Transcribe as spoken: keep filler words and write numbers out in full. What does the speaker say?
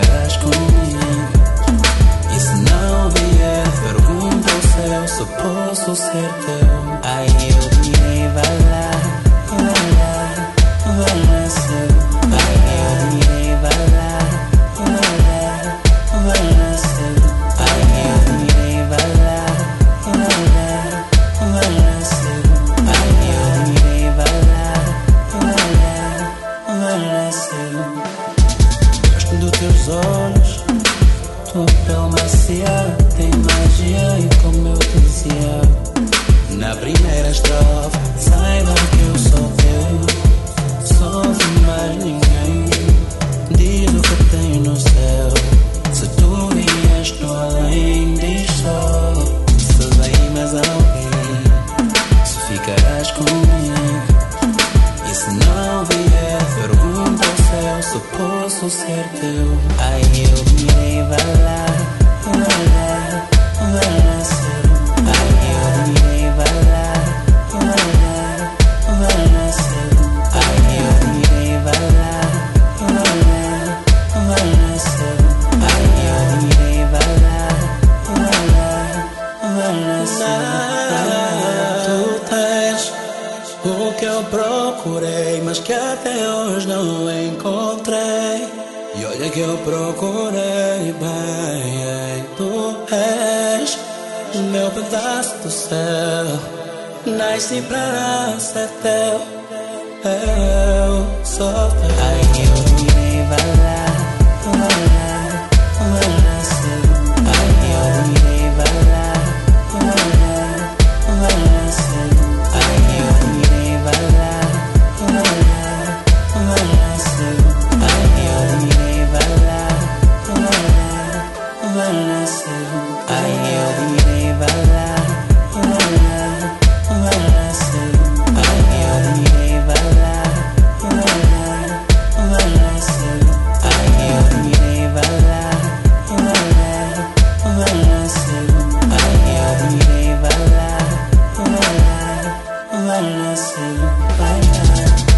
ficarás comigo. E se não vier, pergunta ao céu se posso ser teu. Aí eu direi, vai lá, vai lá, vai lá ser. Aí eu direi, vai lá, vai lá, vai lá ser. Aí eu direi, vai lá, vai lá, vai lá ser. Aí eu direi, vai lá, vai lá, vai lá ser. Gosto dos teus olhos, tua pele macia, tem magia e como eu dizia na primeira estrofe, saiba que eu sou teu, sou de mais ninguém. Diz o que tenho no céu, se tu vieste no além, diz só se vem mais alguém, se ficarás comigo. E se não vier, pergunta ao céu se posso ser teu. Aí eu direi, vai lá, vai lá, vai lá ser. Aí eu direi, vai lá, vai lá, vai lá ser. Aí eu direi, vai lá, vai lá, vai lá ser. Aí eu direi, vai lá, vai lá, vai lá ser. Tu tens o que eu procurei, mas que até hoje não encontrei. E olha que eu procurei bem. Tu és o meu pedaço do céu, nasci pra ser teu, eu sou teu. Aí eu direi, vai lá, vai lá, vai lá ser. Aí eu direi, vai lá, vai lá, vai lá ser. Aí eu direi, vai lá, vai lá, vai lá ser. Aí eu direi, vai lá, vai lá, vai lá ser. Aí eu direi, vai lá, vai lá, vai lá ser. Aí eu direi, vai lá, vai lá, vai lá ser. Aí eu direi, vai lá, vai lá, vai lá ser. Aí eu direi, vai lá, vai lá, vai lá ser. Vai lá.